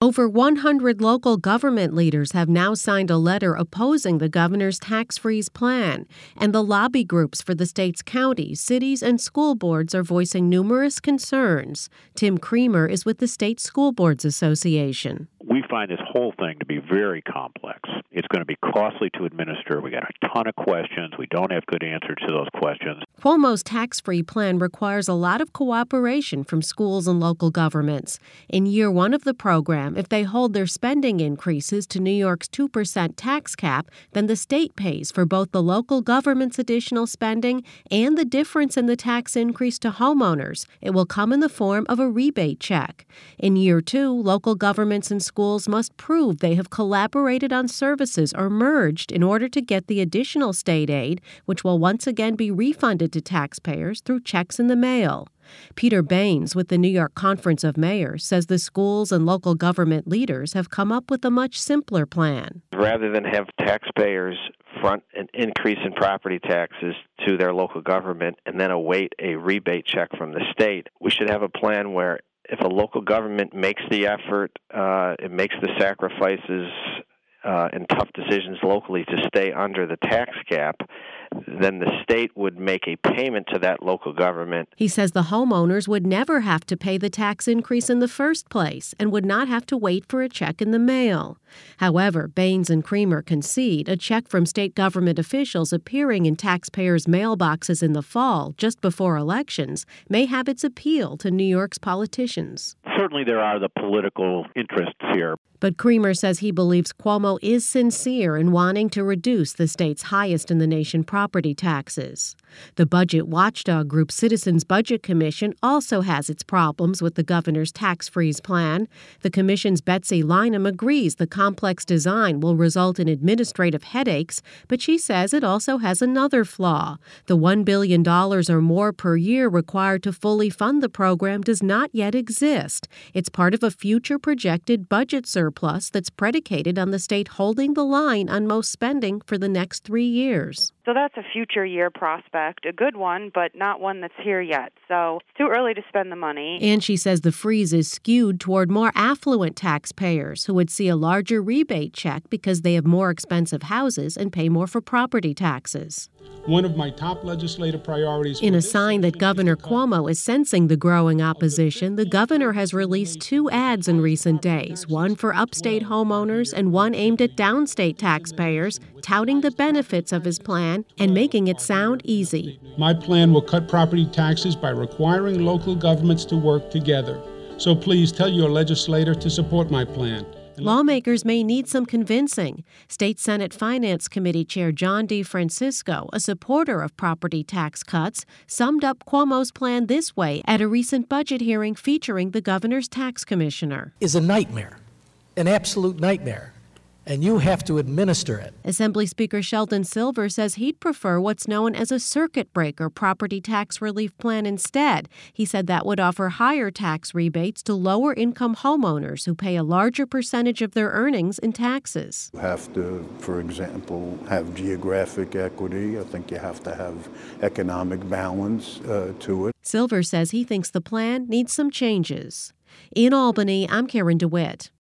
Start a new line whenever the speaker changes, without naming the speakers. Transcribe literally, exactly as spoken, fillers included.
Over one hundred local government leaders have now signed a letter opposing the governor's tax freeze plan, and the lobby groups for the state's counties, cities, and school boards are voicing numerous concerns. Tim Creamer is with the State School Boards Association.
We find this whole thing to be very complex. It's going to be costly to administer. We got a ton of questions. We don't have good answers to those questions.
Cuomo's tax-free plan requires a lot of cooperation from schools and local governments. In year one of the program, if they hold their spending increases to New York's two percent tax cap, then the state pays for both the local government's additional spending and the difference in the tax increase to homeowners. It will come in the form of a rebate check. In year two, local governments and schools must prove they have collaborated on services or merged in order to get the additional state aid, which will once again be refunded to taxpayers through checks in the mail. Peter Baines with the New York Conference of Mayors says the schools and local government leaders have come up with a much simpler plan.
Rather than have taxpayers front an increase in property taxes to their local government and then await a rebate check from the state, we should have a plan where if a local government makes the effort, uh, it makes the sacrifices uh, and tough decisions locally to stay under the tax cap, then the state would make a payment to that local government.
He says the homeowners would never have to pay the tax increase in the first place and would not have to wait for a check in the mail. However, Baines and Creamer concede a check from state government officials appearing in taxpayers' mailboxes in the fall, just before elections, may have its appeal to New York's politicians.
Certainly there are the political interests here.
But Creamer says he believes Cuomo is sincere in wanting to reduce the state's highest-in-the-nation property taxes. The budget watchdog group Citizens Budget Commission also has its problems with the governor's tax freeze plan. The commission's Betsy Lynham agrees the complex design will result in administrative headaches, but she says it also has another flaw. The one billion dollars or more per year required to fully fund the program does not yet exist. It's part of a future projected budget surplus that's predicated on the state holding the line on most spending for the next three years.
So that's a future year prospect, a good one, but not one that's here yet. So it's too early to spend the money.
And she says the freeze is skewed toward more affluent taxpayers who would see a larger rebate check because they have more expensive houses and pay more for property taxes.
One of my top legislative priorities.
In a sign that Governor Cuomo is sensing the growing opposition, the governor has released two ads in recent days, one for upstate homeowners and one aimed at downstate taxpayers, touting the benefits of his plan and making it sound easy.
My plan will cut property taxes by requiring local governments to work together. So please tell your legislator to support my plan.
Lawmakers may need some convincing. State Senate Finance Committee Chair John DeFrancisco, a supporter of property tax cuts, summed up Cuomo's plan this way at a recent budget hearing featuring the governor's tax commissioner.
Is a nightmare, an absolute nightmare, and you have to administer it.
Assembly Speaker Sheldon Silver says he'd prefer what's known as a circuit breaker property tax relief plan instead. He said that would offer higher tax rebates to lower-income homeowners who pay a larger percentage of their earnings in taxes.
You have to, for example, have geographic equity. I think you have to have economic balance uh, to it.
Silver says he thinks the plan needs some changes. In Albany, I'm Karen DeWitt.